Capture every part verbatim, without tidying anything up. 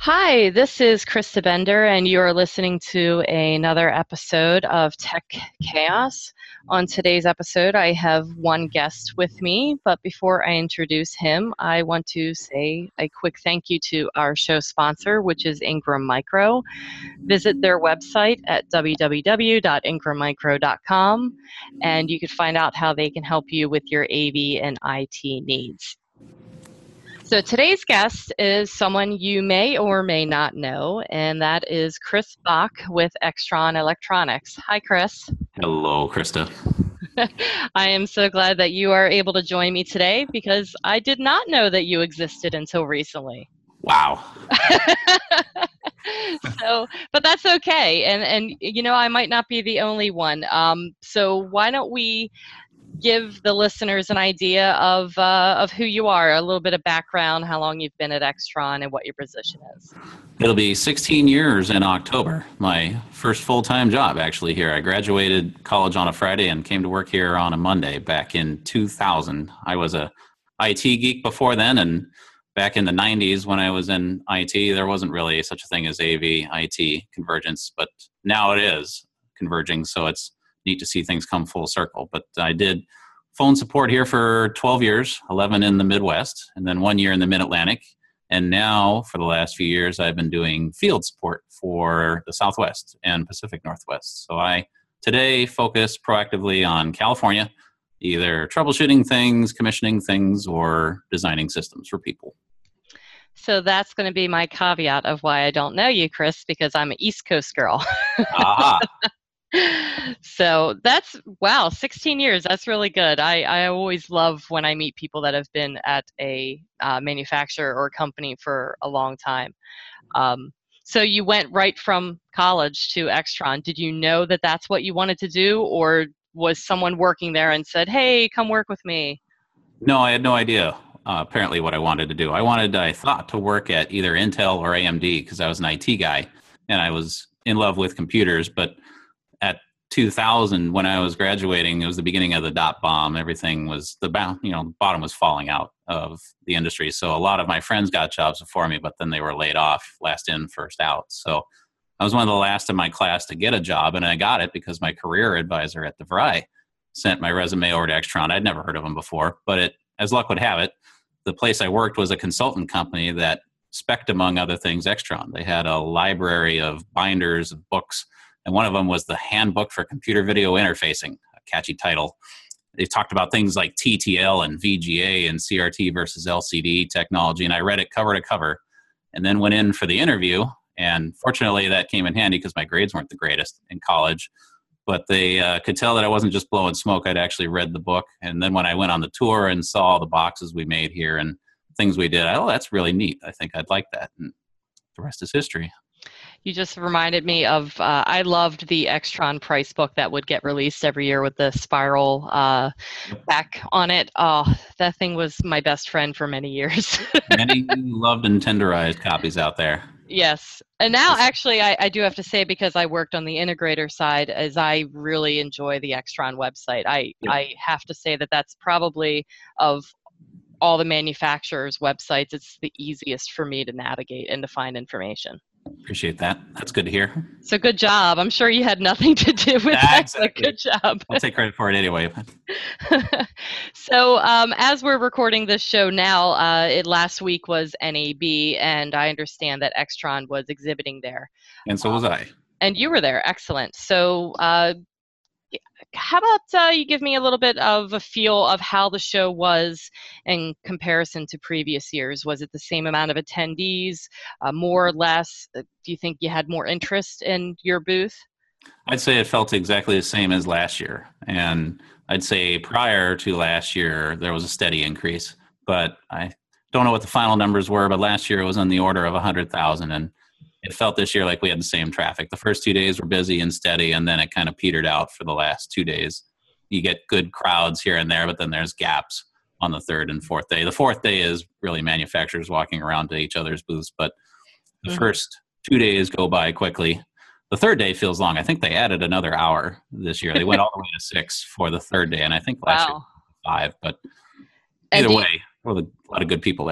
Hi, this is Krista Bender, and you are listening to another episode of Tech Chaos. On today's episode, I have one guest with me, but before I introduce him, I want to say a quick thank you to our show sponsor, which is Ingram Micro. Visit their website at w w w dot ingram micro dot com, and you can find out how they can help you with your A V and I T needs. So today's guest is someone you may or may not know, and that is Chris Bach with Extron Electronics. Hi, Chris. Hello, Krista. I am so glad that you are able to join me today because I did not know that you existed until recently. Wow. So, but that's okay. And, and you know, I might not be the only one. Um, so why don't we give the listeners an idea of uh, of who you are, a little bit of background, how long you've been at Extron, and what your position is. It'll be sixteen years in October. My first full-time job, actually, here. I graduated college on a Friday and came to work here on a Monday back in two thousand. I was a I T geek before then, and back in the nineties when I was in I T, there wasn't really such a thing as A V I T convergence, but now it is converging, so it's neat to see things come full circle. But I did phone support here for twelve years, eleven in the Midwest, and then one year in the Mid-Atlantic. And now, for the last few years, I've been doing field support for the Southwest and Pacific Northwest. So I today focus proactively on California, either troubleshooting things, commissioning things, or designing systems for people. So that's going to be my caveat of why I don't know you, Chris, because I'm an East Coast girl. Aha. So that's, wow, sixteen years. That's really good. I, I always love when I meet people that have been at a uh, manufacturer or company for a long time. Um, so you went right from college to Extron. Did you know that that's what you wanted to do, or was someone working there and said, hey, come work with me? No, I had no idea, uh, apparently, what I wanted to do. I wanted, I thought, to work at either Intel or A M D because I was an I T guy, and I was in love with computers, but at two thousand, when I was graduating, it was the beginning of the dot bomb. Everything was the you know the bottom was falling out of the industry. So a lot of my friends got jobs before me, but then they were laid off, last in, first out. So I was one of the last in my class to get a job, and I got it because my career advisor at DeVry sent my resume over to Extron. I'd never heard of them before, but it, as luck would have it, the place I worked was a consultant company that spec'd, among other things, Extron. They had a library of binders of books, and one of them was the Handbook for Computer Video Interfacing, a catchy title. They talked about things like T T L and V G A and C R T versus L C D technology, and I read it cover to cover and then went in for the interview. And fortunately, that came in handy because my grades weren't the greatest in college. But they uh, could tell that I wasn't just blowing smoke. I'd actually read the book. And then when I went on the tour and saw all the boxes we made here and things we did, I, oh, that's really neat. I think I'd like that. And the rest is history. You just reminded me of, uh, I loved the Extron price book that would get released every year with the spiral uh, back on it. Oh, that thing was my best friend for many years. Many loved and tenderized copies out there. Yes. And now actually I, I do have to say, because I worked on the integrator side, as I really enjoy the Extron website. I, Yep. I have to say that that's probably, of all the manufacturers' websites, it's the easiest for me to navigate and to find information. Appreciate that. That's good to hear. So good job. I'm sure you had nothing to do with Yeah, that. exactly. But good job. I'll take credit for it anyway. So um, as we're recording this show now, uh, it last week was N A B, and I understand that Extron was exhibiting there. And so was I. And you were there. Excellent. So uh, how about uh, you give me a little bit of a feel of how the show was in comparison to previous years? Was it the same amount of attendees, uh, more or less? Do you think you had more interest in your booth? I'd say it felt exactly the same as last year. And I'd say prior to last year, there was a steady increase. But I don't know what the final numbers were, but last year it was on the order of one hundred thousand. And it felt this year like we had the same traffic. The first two days were busy and steady, and then it kind of petered out for the last two days. You get good crowds here and there, but then there's gaps on the third and fourth day. The fourth day is really manufacturers walking around to each other's booths, but the mm-hmm. first two days go by quickly. The third day feels long. I think they added another hour this year. They went all the way to six for the third day, and I think last wow. year five. But either way, well, a lot of good people there.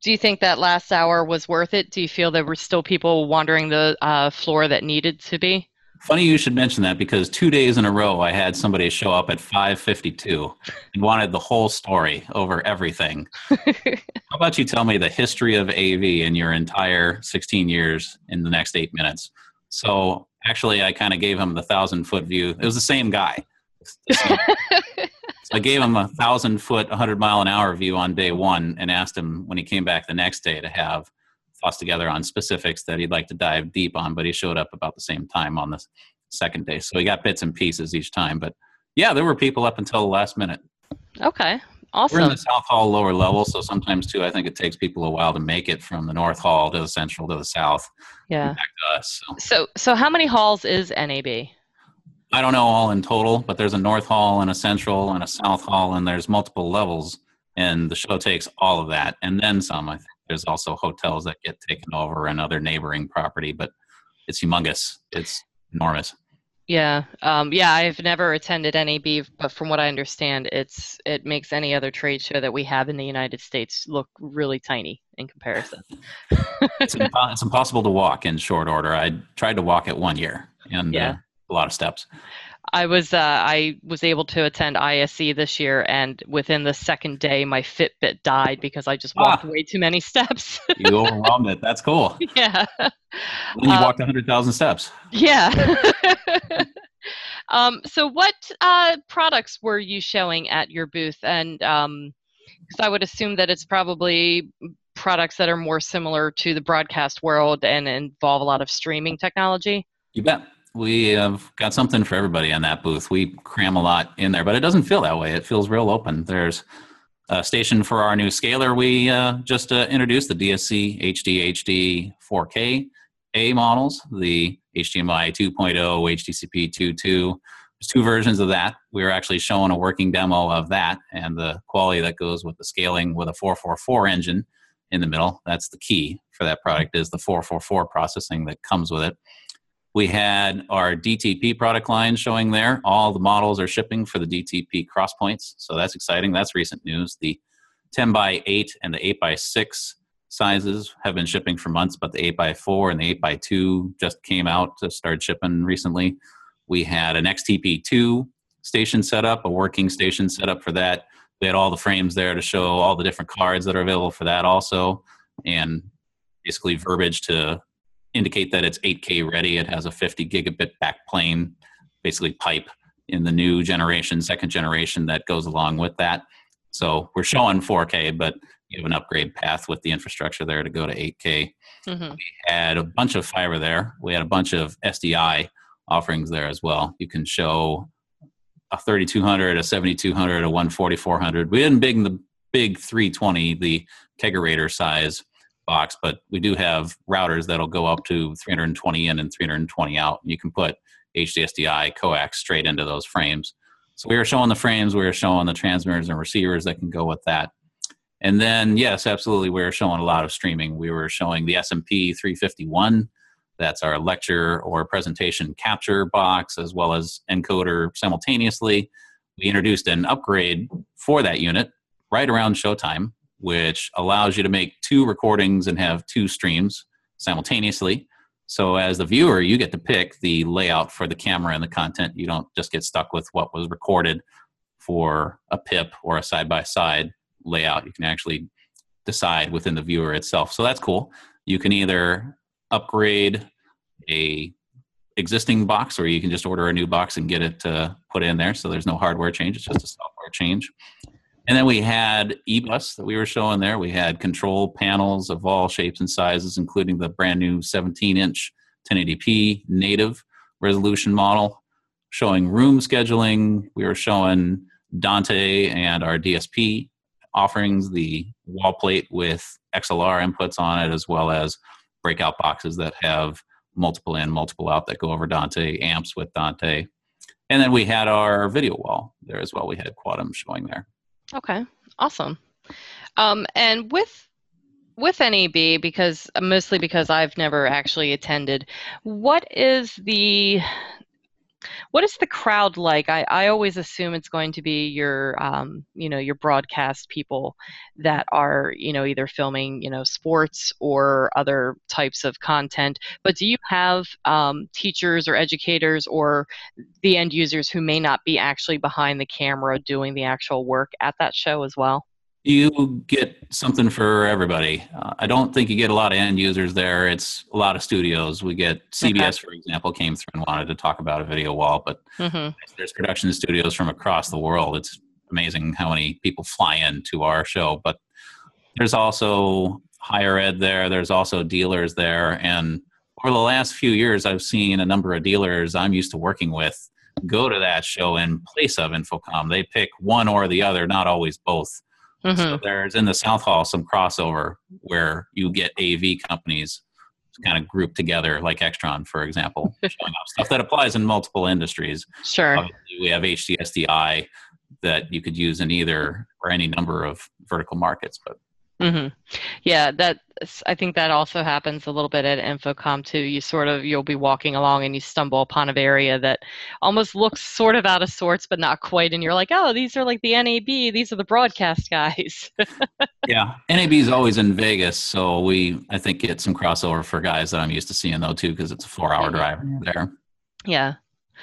Do you think that last hour was worth it? Do you feel there were still people wandering the uh, floor that needed to be? Funny you should mention that because two days in a row I had somebody show up at five fifty-two and wanted the whole story over everything. How about you tell me the history of A V in your entire sixteen years in the next eight minutes? So actually I kind of gave him the thousand foot view. It was the same guy. So I gave him a thousand foot, one hundred mile an hour view on day one and asked him when he came back the next day to have thoughts together on specifics that he'd like to dive deep on, but he showed up about the same time on the second day. So he got bits and pieces each time. But yeah, there were people up until the last minute. Okay, awesome. We're in the South Hall lower level, so sometimes too I think it takes people a while to make it from the North Hall to the Central to the South. Yeah. Back to us. So. so so how many halls is N A B? I don't know all in total, but there's a North Hall and a Central and a South Hall, and there's multiple levels, and the show takes all of that and then some. I think there's also hotels that get taken over and other neighboring property, but it's humongous. It's enormous. Yeah, um, yeah. I've never attended N A B, but from what I understand, it's it makes any other trade show that we have in the United States look really tiny in comparison. it's, impo- it's impossible to walk in short order. I tried to walk it one year, and yeah. uh, a lot of steps. I was uh, I was able to attend I S E this year, and within the second day, my Fitbit died because I just walked ah, way too many steps. You overwhelmed it. That's cool. Yeah. Then you um, walked one hundred thousand steps. Yeah. um, so what uh, products were you showing at your booth? And um, because I would assume that it's probably products that are more similar to the broadcast world and involve a lot of streaming technology. You bet. We have got something for everybody on that booth. We cram a lot in there, but it doesn't feel that way. It feels real open. There's a station for our new scaler. We uh, just uh, introduced the D S C H D H D four K A models, the H D M I two point oh, H D C P two point two. There's two versions of that. We were actually showing a working demo of that and the quality that goes with the scaling with a four forty-four engine in the middle. That's the key for that product, is the four forty-four processing that comes with it. We had our D T P product line showing there. All the models are shipping for the D T P cross points, so that's exciting. That's recent news. The ten by eight and the eight by six sizes have been shipping for months, but the eight by four and the eight by two just came out to start shipping recently. We had an X T P two station set up, a working station set up for that. We had all the frames there to show all the different cards that are available for that also, and basically verbiage to indicate that it's eight K ready. It has a fifty gigabit backplane, basically pipe in the new generation, second generation that goes along with that. So we're showing four K, but you have an upgrade path with the infrastructure there to go to eight K. Mm-hmm. We had a bunch of fiber there. We had a bunch of S D I offerings there as well. You can show a thirty-two hundred, a seventy-two hundred, a one forty-four hundred. We didn't big the big three twenty, the kegerator size box, but we do have routers that'll go up to three twenty in and three twenty out. You can put H D S D I coax straight into those frames. So we were showing the frames, we were showing the transmitters and receivers that can go with that. And then, yes, absolutely, we were showing a lot of streaming. We were showing the S M P three fifty-one. That's our lecture or presentation capture box, as well as encoder simultaneously. We introduced an upgrade for that unit right around showtime, which allows you to make two recordings and have two streams simultaneously. So as the viewer, you get to pick the layout for the camera and the content. You don't just get stuck with what was recorded for a P I P or a side-by-side layout. You can actually decide within the viewer itself. So that's cool. You can either upgrade a existing box, or you can just order a new box and get it uh, put in there. So there's no hardware change. It's just a software change. And then we had eBus that we were showing there. We had control panels of all shapes and sizes, including the brand new seventeen inch ten eighty p native resolution model, showing room scheduling. We were showing Dante and our D S P offerings, the wall plate with X L R inputs on it, as well as breakout boxes that have multiple in, multiple out that go over Dante, amps with Dante. And then we had our video wall there as well. We had Quantum showing there. Okay, awesome. Um, and with with N A B, because mostly because I've never actually attended, what is the What is the crowd like? I, I always assume it's going to be your, um, you know, your broadcast people that are, you know, either filming, you know, sports or other types of content. But do you have um, teachers or educators or the end users who may not be actually behind the camera doing the actual work at that show as well? You get something for everybody. Uh, I don't think you get a lot of end users there. It's a lot of studios. We get C B S, Okay. for example, came through and wanted to talk about a video wall, but Hmm. there's production studios from across the world. It's amazing how many people fly into our show. But there's also higher ed there. There's also dealers there. And over the last few years, I've seen a number of dealers I'm used to working with go to that show in place of Infocom. They pick one or the other, not always both. So Hmm. there's in the South Hall some crossover where you get A V companies kind of grouped together, like Extron, for example, showing off stuff that applies in multiple industries. Sure. Obviously, we have H D S D I that you could use in either or any number of vertical markets. But Hmm. Yeah, that I think that also happens a little bit at Infocom too. You sort of you'll be walking along and you stumble upon an area that almost looks sort of out of sorts, but not quite, and you're like, oh, these are like the N A B, these are the broadcast guys. yeah, N A B is always in Vegas, so we I think get some crossover for guys that I'm used to seeing though too, because it's a four-hour Mhm. drive there. Yeah.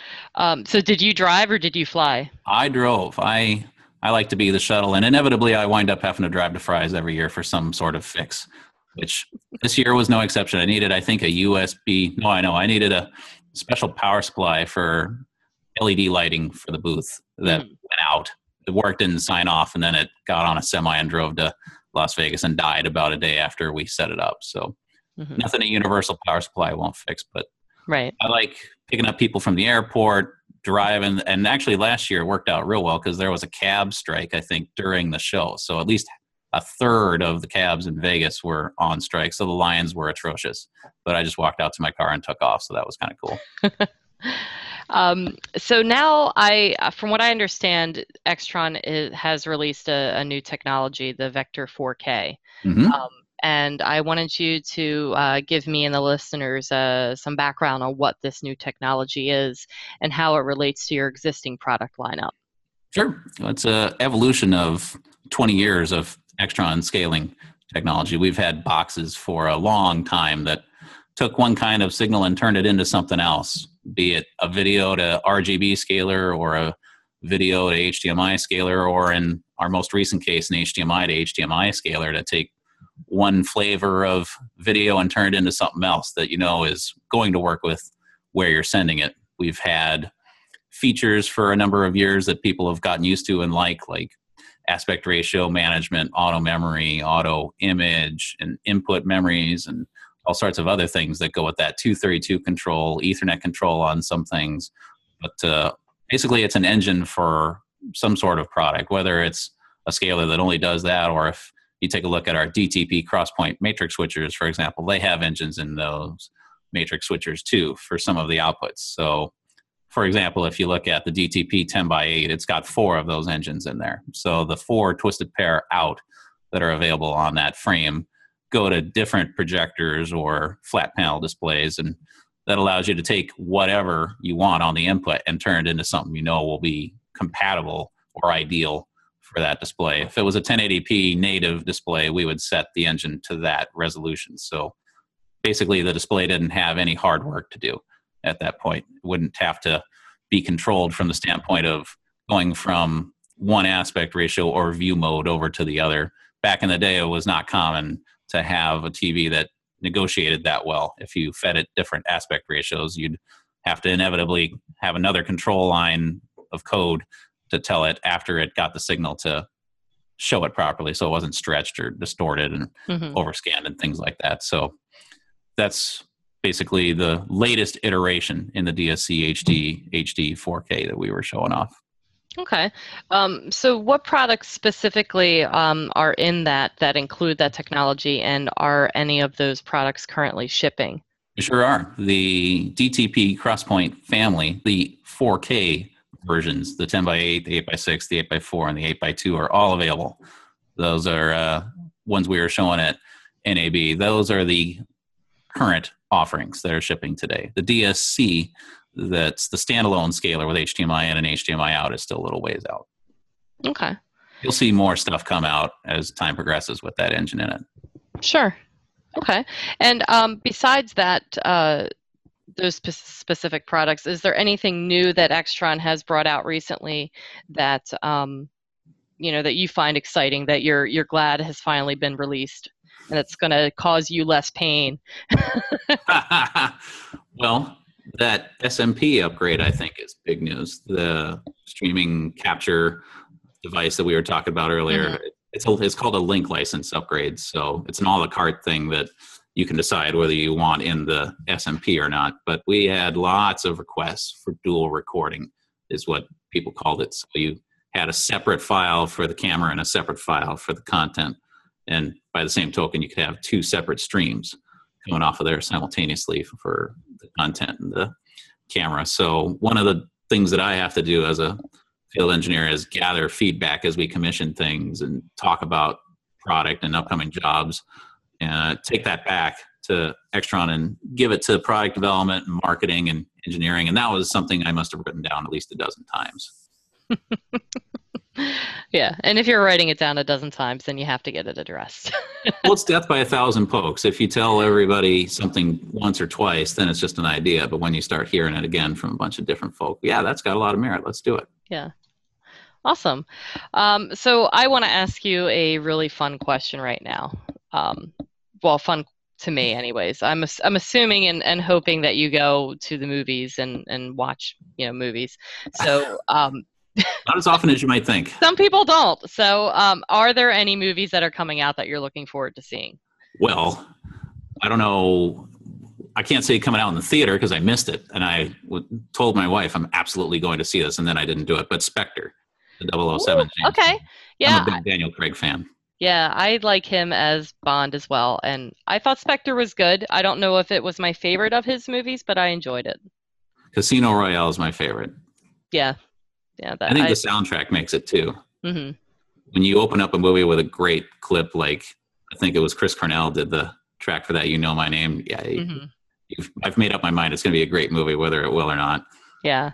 Um, so did you drive or did you fly? I drove. I I like to be the shuttle, and inevitably I wind up having to drive to Fry's every year for some sort of fix, which this year was no exception. I needed, I think, a U S B. No, I know. I needed a special power supply for L E D lighting for the booth that Mm. went out. The work didn't sign off, and then it got on a semi and drove to Las Vegas and died about a day after we set it up. So Hmm. nothing a universal power supply won't fix, but Right. I like picking up people from the airport, driving, and actually last year it worked out real well because there was a cab strike, I think, during the show. So at least a third of the cabs in Vegas were on strike. So the lines were atrocious. But I just walked out to my car and took off. So that was kind of cool. Um, so now I, uh, from what I understand, Extron is, has released a, a new technology, the Vector four K. Mm-hmm. Um, and I wanted you to uh, give me and the listeners uh, some background on what this new technology is and how it relates to your existing product lineup. Sure. It's an evolution of twenty years of Extron scaling technology. We've had boxes for a long time that took one kind of signal and turned it into something else, be it a video to R G B scaler or a video to H D M I scaler, or in our most recent case, an H D M I to H D M I scaler to take one flavor of video and turn it into something else that you know is going to work with where you're sending it. We've had features for a number of years that people have gotten used to and like, like aspect ratio management, auto memory, auto image, and input memories, and all sorts of other things that go with that. two thirty-two control, Ethernet control on some things. But uh, basically, it's an engine for some sort of product, whether it's a scaler that only does that, or if you take a look at our D T P crosspoint matrix switchers, for example, they have engines in those matrix switchers too for some of the outputs. So for example, if you look at the D T P ten by eight, it's got four of those engines in there. So the four twisted pair out that are available on that frame go to different projectors or flat panel displays, and that allows you to take whatever you want on the input and turn it into something you know will be compatible or ideal for that display. If it was a ten eighty p native display, we would set the engine to that resolution. So basically the display didn't have any hard work to do at that point. It wouldn't have to be controlled from the standpoint of going from one aspect ratio or view mode over to the other. Back in the day, it was not common to have a T V that negotiated that well. If you fed it different aspect ratios, you'd have to inevitably have another control line of code to tell it after it got the signal to show it properly, so it wasn't stretched or distorted and Mm-hmm. overscanned and things like that. So that's basically the latest iteration in the D S C H D H D four K that we were showing off. Okay. Um, so what products specifically um, are in that that include that technology, and are any of those products currently shipping? We sure are. The D T P Crosspoint family, the four K versions, the ten by eight, the eight by six, the eight by four, and the eight by two are all available. Those are uh, ones we were showing at N A B. Those are the current offerings that are shipping today. The D S C that's the standalone scaler with H D M I in and H D M I out is still a little ways out. Okay. You'll see more stuff come out as time progresses with that engine in it. Sure. Okay. And um, besides that, uh, those spe- specific products, is there anything new that Extron has brought out recently that um, you know that you find exciting, that you're you're glad has finally been released, and it's going to cause you less pain? Well, that S M P upgrade, I think, is big news. The streaming capture device that we were talking about earlier, mm-hmm. it's a, it's called a link license upgrade. So it's an a la carte thing that you can decide whether you want in the S M P or not. But we had lots of requests for dual recording, is what people called it. So you had a separate file for the camera and a separate file for the content. And by the same token, you could have two separate streams coming off of there simultaneously for the content and the camera. So one of the things that I have to do as a field engineer is gather feedback as we commission things and talk about product and upcoming jobs, and uh, take that back to Extron and give it to product development and marketing and engineering. And that was something I must have written down at least a dozen times. Yeah, and if you're writing it down a dozen times, then you have to get it addressed. Well, it's death by a thousand pokes. If you tell everybody something once or twice, then it's just an idea. But when you start hearing it again from a bunch of different folk, yeah, that's got a lot of merit. Let's do it. Yeah. Awesome. Um, so I want to ask you a really fun question right now. Um, well, fun to me anyways. I'm I'm assuming and, and hoping that you go to the movies and, and watch, you know, movies. So um, not as often as you might think. Some people don't. So um, are there any movies that are coming out that you're looking forward to seeing? Well, I don't know. I can't say coming out in the theater because I missed it. And I w- told my wife I'm absolutely going to see this, and then I didn't do it. But Spectre, the double oh seven. Ooh, okay. Yeah. I'm a big Daniel Craig fan. Yeah, I like him as Bond as well. And I thought Spectre was good. I don't know if it was my favorite of his movies, but I enjoyed it. Casino Royale is my favorite. Yeah. Yeah, that, I think I, the soundtrack makes it too. Mm-hmm. When you open up a movie with a great clip, like I think it was Chris Cornell did the track for that, You Know My Name. Yeah, mm-hmm. you've, I've made up my mind. It's going to be a great movie, whether it will or not. Yeah,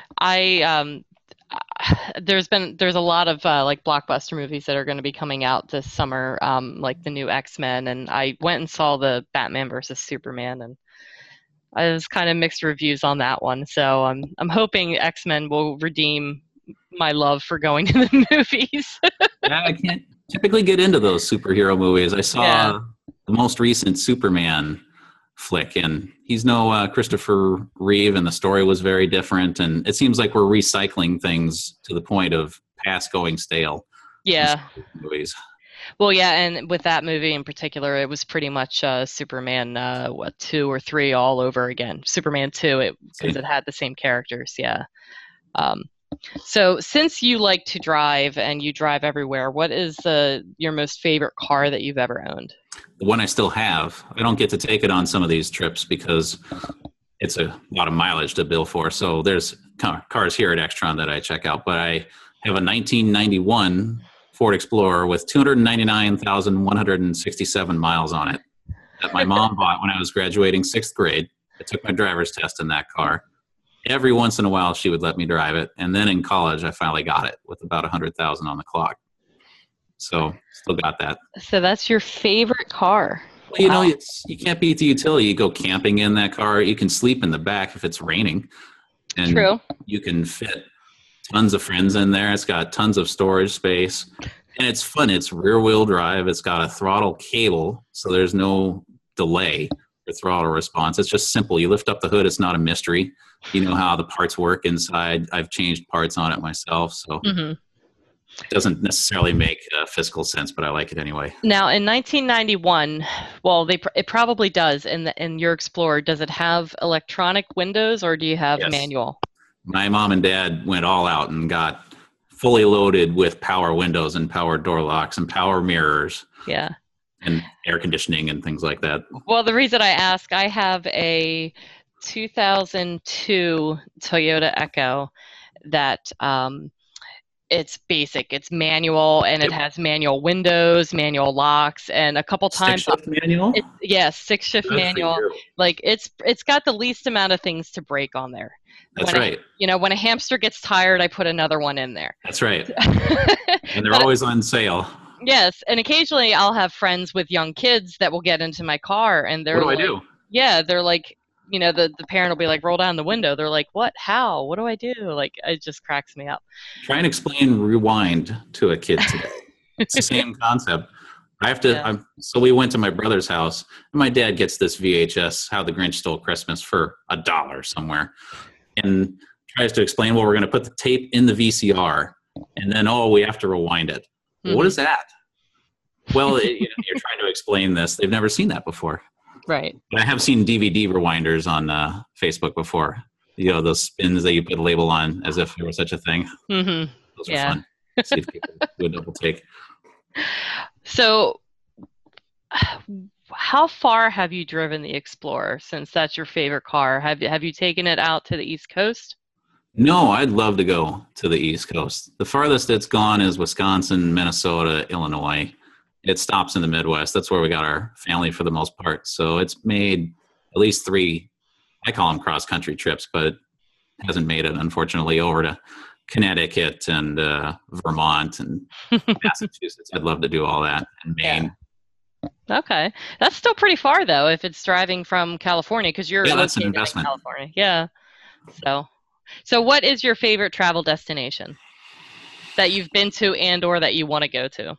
I um, there's been there's a lot of uh, like blockbuster movies that are going to be coming out this summer, um, like the new X-Men, and I went and saw the Batman versus Superman, and I was kind of mixed reviews on that one. So I'm I'm hoping X-Men will redeem my love for going to the movies. Yeah, I can't typically get into those superhero movies. I saw yeah. the most recent Superman flick, and he's no uh, Christopher Reeve, and the story was very different. And it seems like we're recycling things to the point of past going stale. Yeah. Movies. Well, yeah, and with that movie in particular, it was pretty much uh, Superman, uh, what, two or three all over again. Superman two, it because it had the same characters, yeah. Um, so since you like to drive and you drive everywhere, what is uh, your most favorite car that you've ever owned? The one I still have. I don't get to take it on some of these trips because it's a lot of mileage to bill for. So there's cars here at Extron that I check out, but I have a nineteen ninety-one Ford Explorer with two hundred ninety-nine thousand one hundred sixty-seven miles on it that my mom bought when I was graduating sixth grade. I took my driver's test in that car. Every once in a while, she would let me drive it. And then in college, I finally got it with about one hundred thousand on the clock. So still got that. So that's your favorite car? Well, you wow. know, it's, you can't beat the utility. You go camping in that car. You can sleep in the back if it's raining. And True. You can fit tons of friends in there. It's got tons of storage space. And it's fun. It's rear-wheel drive. It's got a throttle cable, so there's no delay for throttle response. It's just simple. You lift up the hood. It's not a mystery. You know how the parts work inside. I've changed parts on it myself, so mm-hmm. It doesn't necessarily make uh, fiscal sense, but I like it anyway. Now, in nineteen ninety-one, well, they pr- it probably does. In the, in your Explorer, does it have electronic windows, or do you have yes. manual? My mom and dad went all out and got fully loaded with power windows and power door locks and power mirrors. Yeah. And air conditioning and things like that. Well, the reason I ask, I have a two thousand two Toyota Echo that um, it's basic. It's manual, and it has manual windows, manual locks, and a couple times. Six shift manual? It, yes, yeah, six shift Good manual. Like it's it's got the least amount of things to break on there. That's when right. A, you know, when a hamster gets tired, I put another one in there. That's right. And they're But, always on sale. yes, and occasionally I'll have friends with young kids that will get into my car, and they're What do I like, do? yeah, they're like, you know, the, the parent will be like, roll down the window. They're like, what? How? What do I do? Like, it just cracks me up. Try and explain rewind to a kid today. It's the same concept. I have to, Yeah. I'm, so we went to my brother's house, and my dad gets this V H S, How the Grinch Stole Christmas, for a dollar somewhere, and tries to explain, well, we're going to put the tape in the V C R, and then, oh, we have to rewind it. Mm-hmm. What is that? Well, it, you know, you're trying to explain this. They've never seen that before. Right. But I have seen D V D rewinders on uh, Facebook before. You know, those spins that you put a label on as if there was such a thing. Mm-hmm. Those are Yeah. fun. See if people do a double take. So, how far have you driven the Explorer, since that's your favorite car? Have have you taken it out to the East Coast? No, I'd love to go to the East Coast. The farthest it's gone is Wisconsin, Minnesota, Illinois. It stops in the Midwest. That's where we got our family for the most part. So it's made at least three, I call them cross-country trips, but it hasn't made it, unfortunately, over to Connecticut and uh, Vermont and Massachusetts. I'd love to do all that, and Maine. Yeah. Okay. That's still pretty far, though, if it's driving from California, because you're Yeah, that's an located in investment. California. Yeah. So, so what is your favorite travel destination that you've been to and or that you want to go to?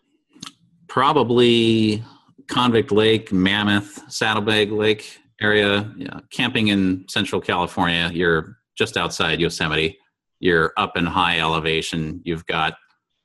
Probably Convict Lake, Mammoth, Saddlebag Lake area. Yeah, camping in Central California, you're just outside Yosemite. You're up in high elevation. You've got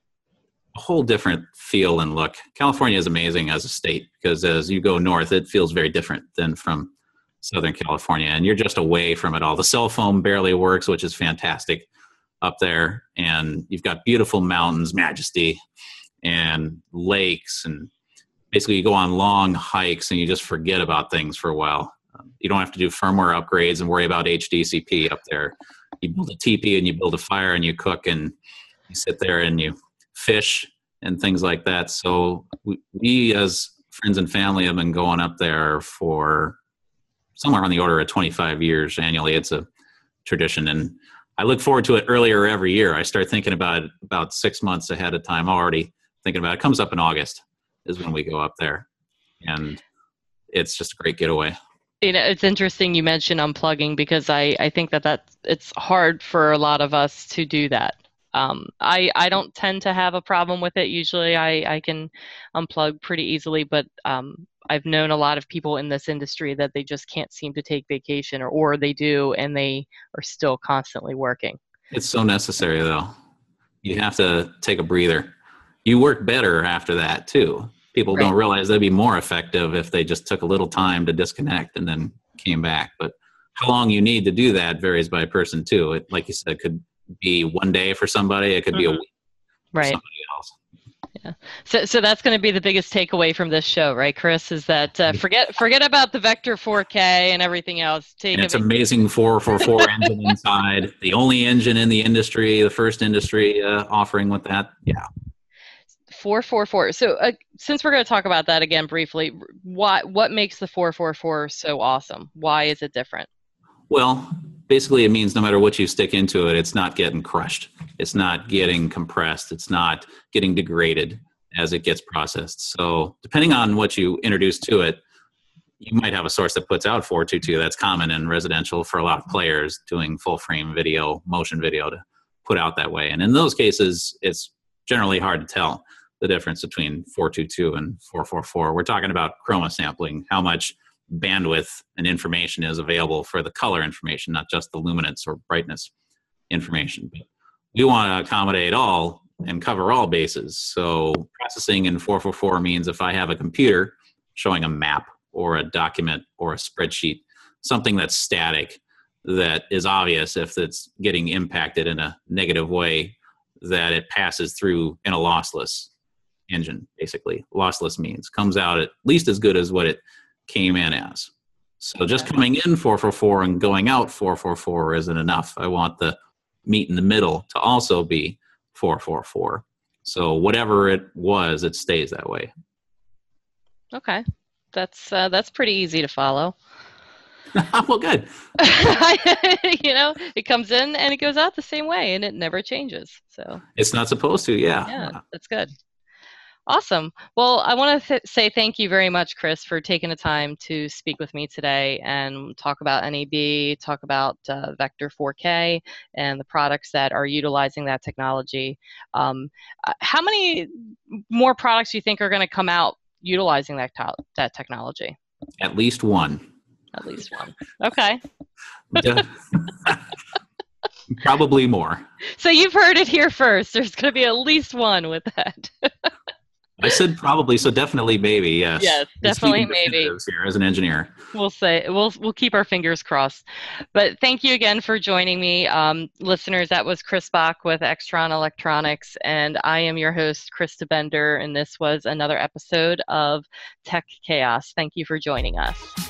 a whole different feel and look. California is amazing as a state because as you go north, it feels very different than from Southern California. And you're just away from it all. The cell phone barely works, which is fantastic up there. And you've got beautiful mountains, majesty, and lakes, and basically you go on long hikes and you just forget about things for a while. Um, you don't have to do firmware upgrades and worry about H D C P up there. You build a teepee and you build a fire and you cook and you sit there and you fish and things like that. So we, we as friends and family have been going up there for somewhere on the order of twenty-five years annually. It's a tradition, and I look forward to it earlier every year. I start thinking about it about six months ahead of time already. Thinking about it. It comes up in August is when we go up there, and it's just a great getaway. You know, it's interesting you mentioned unplugging, because I, I think that that's, it's hard for a lot of us to do that. Um, I, I don't tend to have a problem with it. Usually I, I can unplug pretty easily, but um, I've known a lot of people in this industry that they just can't seem to take vacation, or, or they do and they are still constantly working. It's so necessary, though. You have to take a breather. You work better after that, too. People Right. don't realize they'd be more effective if they just took a little time to disconnect and then came back. But how long you need to do that varies by person, too. It, like you said, could be one day for somebody. It could Mm-hmm. be a week for Right. somebody else. Yeah. So, so that's going to be the biggest takeaway from this show, right, Chris? Is that uh, forget forget about the Vector four K and everything else. Take And it's a, amazing four forty-four engine inside. The only engine in the industry, the first industry uh, offering with that. Yeah. four four four. So, uh, since we're going to talk about that again briefly, what what makes the four four four so awesome? Why is it different? Well, basically it means no matter what you stick into it, it's not getting crushed. It's not getting compressed. It's not getting degraded as it gets processed. So depending on what you introduce to it, you might have a source that puts out four twenty-two. That's common in residential for a lot of players doing full frame video, motion video to put out that way. And in those cases, it's generally hard to tell the difference between four twenty-two and four forty-four. We're talking about chroma sampling, how much bandwidth and information is available for the color information, not just the luminance or brightness information. But we want to accommodate all and cover all bases. So processing in four forty-four means if I have a computer showing a map or a document or a spreadsheet, something that's static, that is obvious if it's getting impacted in a negative way, that it passes through in a lossless engine, basically. Lossless means comes out at least as good as what it came in as. So just coming in four forty-four and going out four forty-four isn't enough. I want the meat in the middle to also be four forty-four. So whatever it was, it stays that way. Okay, that's uh, that's pretty easy to follow. Well, good. You know, it comes in and it goes out the same way, and it never changes. So It's not supposed to, yeah. yeah, that's good. Awesome. Well, I want to th- say thank you very much, Chris, for taking the time to speak with me today and talk about N A B, talk about uh, Vector four K and the products that are utilizing that technology. Um, uh, how many more products do you think are going to come out utilizing that, to- that technology? At least one. At least one. Okay. Probably more. So you've heard it here first. There's going to be at least one with that. I said probably, so definitely maybe, yes. Yes, definitely maybe. Here as an engineer. We'll say we'll we'll keep our fingers crossed. But thank you again for joining me, um, listeners. That was Chris Bach with Extron Electronics, and I am your host, Krista Bender, and this was another episode of Tech Chaos. Thank you for joining us.